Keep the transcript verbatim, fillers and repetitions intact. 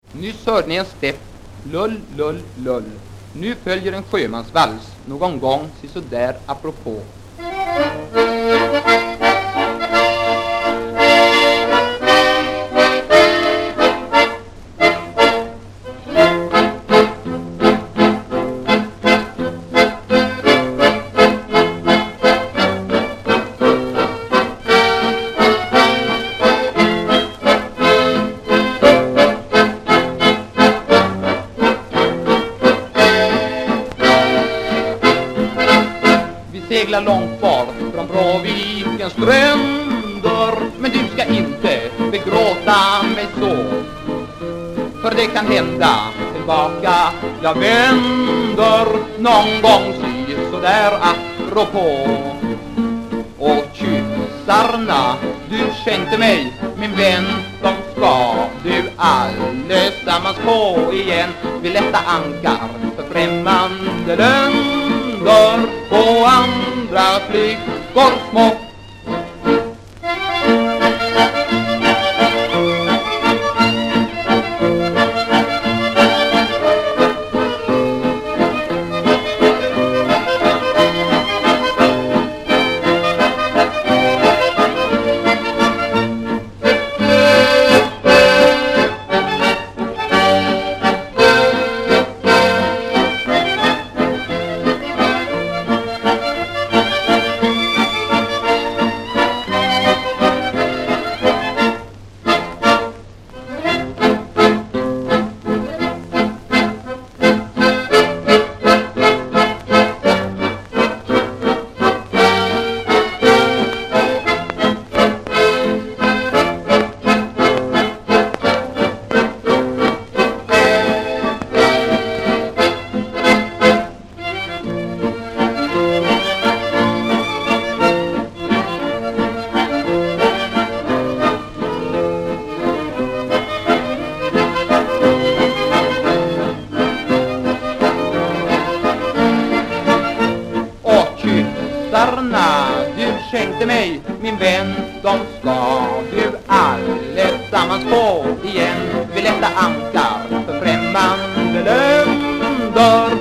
Nyss hörde ni en stepp, lull, lull, lull. Nu följer en sjömansvals, någon gång, så där apropå. Segla långt bort från Bråvikens stränder, men du ska inte begråta mig så, för det kan hända tillbaka jag vänder någon gång, si så där apropå. Och kyssarna du skänkte mig, min vän, de ska du allesammans på igen. Vi lätta ankar för främmande länder på andra flickor små. Du skänkte mig, min vän, de ska du allesammans på igen. Vi lätta ankar för främmande länder